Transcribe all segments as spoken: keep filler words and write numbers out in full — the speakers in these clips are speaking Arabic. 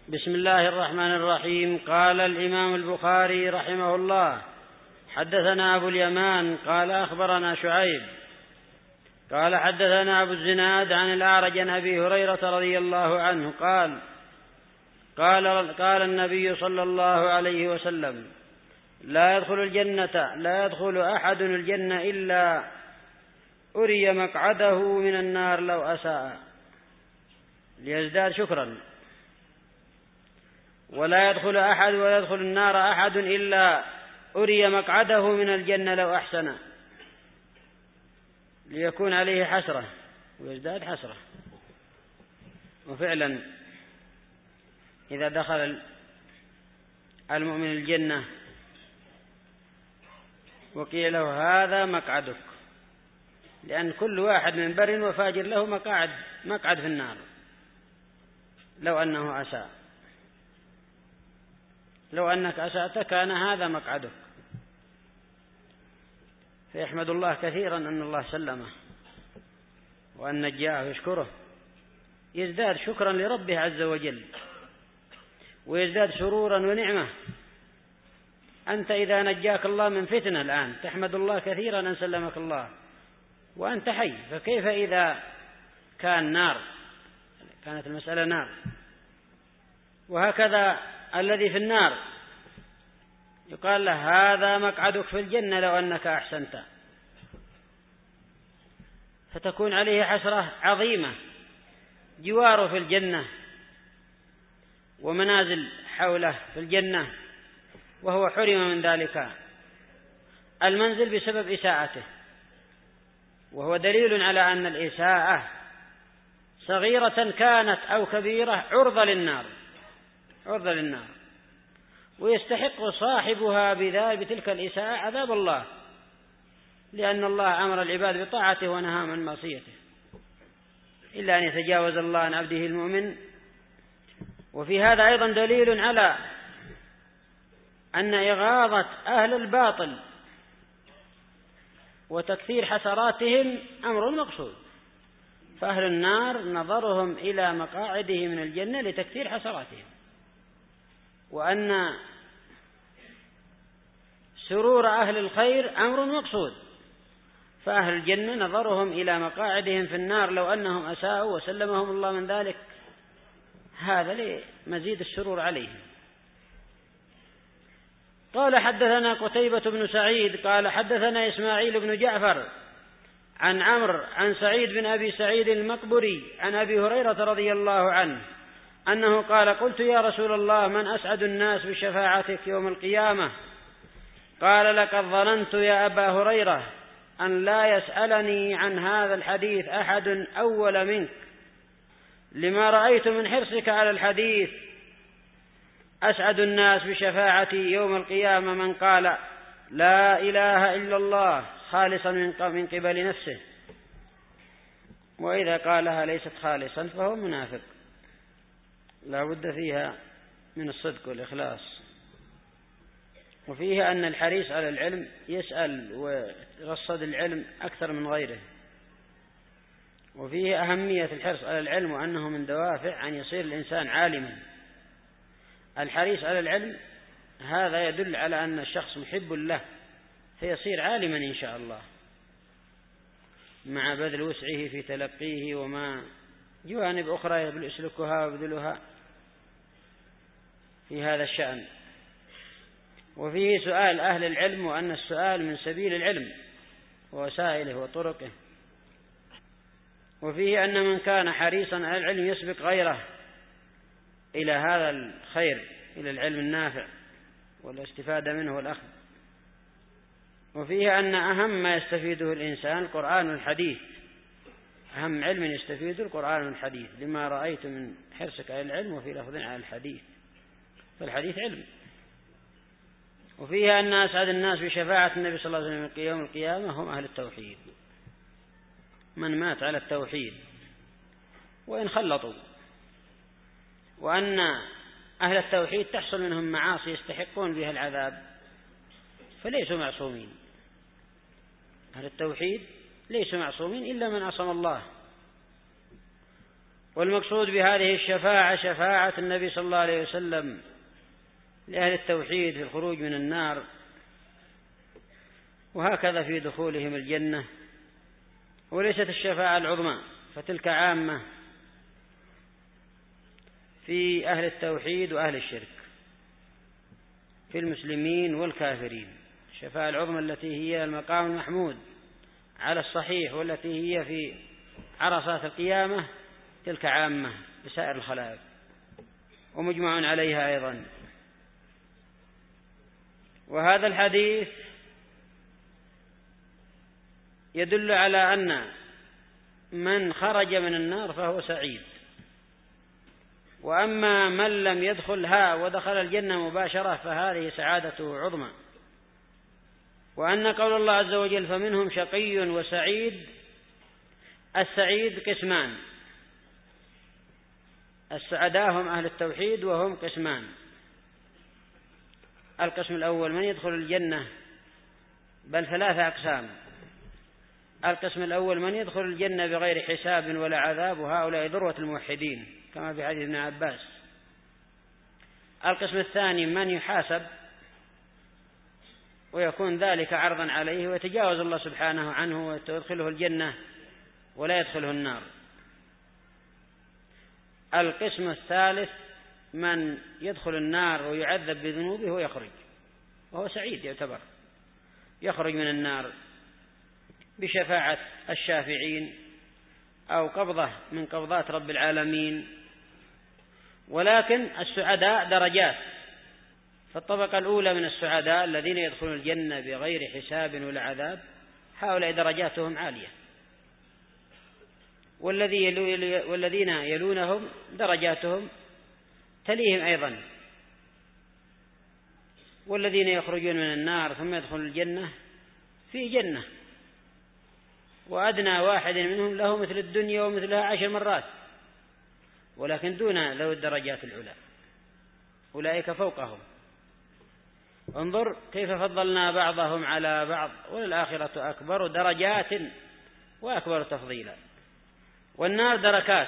بسم الله الرحمن الرحيم. قال الإمام البخاري رحمه الله: حدثنا أبو اليمان قال أخبرنا شعيب قال حدثنا أبو الزناد عن الأعرج عن أبي هريرة رضي الله عنه قال قال قال النبي صلى الله عليه وسلم: لا يدخل الجنة لا يدخل أحد الجنة إلا أري مقعده من النار لو أساء ليزداد شكرا، ولا يدخل أحد ولا يدخل النار أحد إلا أري مقعده من الجنة لو أحسن ليكون عليه حسرة ويزداد حسرة. وفعلا إذا دخل المؤمن الجنة وقيل له: هذا مقعدك، لأن كل واحد من بر وفاجر له مقعد مقعد في النار لو أنه أساء، لو أنك أسأت كان هذا مقعدك. فيحمد الله كثيرا أن الله سلمه وأن نجاه يشكره، يزداد شكرا لربه عز وجل ويزداد سرورا ونعمة. أنت إذا نجاك الله من فتنة الآن تحمد الله كثيرا أن سلمك الله وأنت حي، فكيف إذا كان نار، كانت المسألة نار. وهكذا الذي في النار يقال له: هذا مقعدك في الجنة لو أنك أحسنت، فتكون عليه حسرة عظيمة، جواره في الجنة ومنازل حوله في الجنة، وهو حرم من ذلك المنزل بسبب إساءته. وهو دليل على أن الإساءة صغيرة كانت أو كبيرة عرضة للنار عرضة للنار ويستحق صاحبها بذلك بتلك الإساءة عذاب الله، لأن الله أمر العباد بطاعته ونهاهم عن معصيته، إلا أن يتجاوز الله عن عبده المؤمن. وفي هذا أيضا دليل على أن إغاظة أهل الباطل وتكثير حسراتهم أمر مقصود، فأهل النار نظرهم إلى مقاعده من الجنة لتكثير حسراتهم، وأن سرور أهل الخير أمر مقصود، فأهل الجنة نظرهم إلى مقاعدهم في النار لو أنهم أساءوا وسلمهم الله من ذلك، هذا لمزيد السرور عليهم. قال: حدثنا قتيبة بن سعيد قال حدثنا إسماعيل بن جعفر عن عمرو عن سعيد بن أبي سعيد المقبري عن أبي هريرة رضي الله عنه أنه قال: قلت يا رسول الله: من أسعد الناس بشفاعتك يوم القيامة؟ قال: لقد ظننت يا أبا هريرة أن لا يسألني عن هذا الحديث أحد أول منك، لما رأيت من حرصك على الحديث. أسعد الناس بشفاعتي يوم القيامة من قال لا إله إلا الله خالصا من قبل نفسه، وإذا قالها ليست خالصا فهو منافق. لا بد فيها من الصدق والإخلاص. وفيه أن الحريص على العلم يسأل ويرصد العلم أكثر من غيره. وفيه أهمية الحرص على العلم وأنه من دوافع أن يصير الإنسان عالما. الحريص على العلم هذا يدل على أن الشخص محب له فيصير عالما إن شاء الله، مع بذل وسعه في تلقيه وما جوانب أخرى يسلكها ويبذلها في هذا الشأن. وفيه سؤال أهل العلم وأن السؤال من سبيل العلم ووسائله وطرقه. وفيه أن من كان حريصا على العلم يسبق غيره إلى هذا الخير، إلى العلم النافع والاستفادة منه والأخذ. وفيه أن أهم ما يستفيده الإنسان القرآن والحديث، أهم علم يستفيده القرآن والحديث، لما رأيت من حرصك على العلم وفي لفظ على الحديث، فالحديث علم. وفيه أن أسعد الناس بشفاعة النبي صلى الله عليه وسلم يوم القيامة هم أهل التوحيد، من مات على التوحيد وإن خلطوا، وأن أهل التوحيد تحصل منهم معاصي يستحقون بها العذاب فليسوا معصومين. أهل التوحيد ليسوا معصومين إلا من عصم الله. والمقصود بهذه الشفاعة شفاعة النبي صلى الله عليه وسلم لأهل التوحيد في الخروج من النار، وهكذا في دخولهم الجنة. وليست الشفاعة العظمى، فتلك عامة في أهل التوحيد وأهل الشرك، في المسلمين والكافرين. الشفاعة العظمى التي هي المقام المحمود على الصحيح، والتي هي في عرصات القيامة، تلك عامة لسائر الخلائق ومجمع عليها أيضا. وهذا الحديث يدل على أن من خرج من النار فهو سعيد، وأما من لم يدخلها ودخل الجنة مباشرة فهذه سعادته عظمى. وأن قول الله عز وجل فمنهم شقي وسعيد، السعيد قسمان، السعداء هم أهل التوحيد وهم قسمان. القسم الأول من يدخل الجنة، بل ثلاثة أقسام. القسم الأول من يدخل الجنة بغير حساب ولا عذاب، وهؤلاء ذروة الموحدين كما في حديث ابن عباس. القسم الثاني من يحاسب ويكون ذلك عرضا عليه ويتجاوز الله سبحانه عنه ويدخله الجنة ولا يدخله النار. القسم الثالث من يدخل النار ويعذب بذنوبه ويخرج، وهو سعيد يعتبر، يخرج من النار بشفاعة الشافعين أو قبضة من قبضات رب العالمين. ولكن السعداء درجات، فالطبقة الأولى من السعداء الذين يدخلون الجنة بغير حساب ولا عذاب، هؤلاء درجاتهم عالية، والذين يلونهم درجاتهم تليهم أيضا. والذين يخرجون من النار ثم يدخلون الجنة في جنة، وأدنى واحد منهم له مثل الدنيا ومثلها عشر مرات، ولكن دون ذوي الدرجات العلى، أولئك فوقهم. انظر كيف فضلنا بعضهم على بعض، والآخرة أكبر درجات وأكبر تفضيلا. والنار دركات،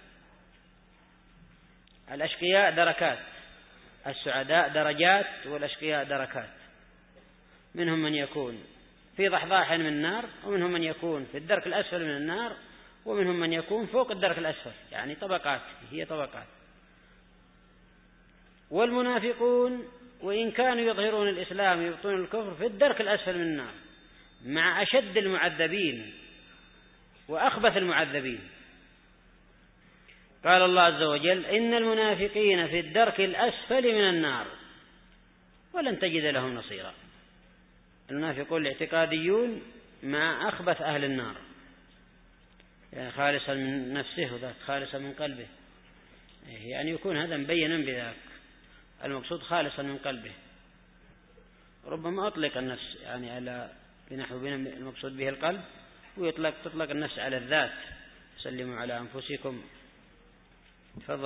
الأشقياء دركات، السعداء درجات، والأشقياء دركات. منهم من يكون في ضحضاح من النار، ومنهم من يكون في الدرك الأسفل من النار، ومنهم من يكون فوق الدرك الأسفل، يعني طبقات، هي طبقات. والمنافقون وإن كانوا يظهرون الإسلام يبطون الكفر في الدرك الأسفل من النار، مع أشد المعذبين وأخبث المعذبين. قال الله عز وجل إن المنافقين في الدرك الأسفل من النار ولن تجد لهم نصيرا. المنافقون الاعتقاديون مع أخبث أهل النار، يعني خالصا من نفسه وذاك خالصا من قلبه، يعني يكون هذا مبينا بذاك، المقصود خالصا من قلبه. ربما أطلق النفس يعني على بنحو بين المقصود به القلب، ويطلق تطلق النفس على الذات. سلموا على أنفسكم. تفضل.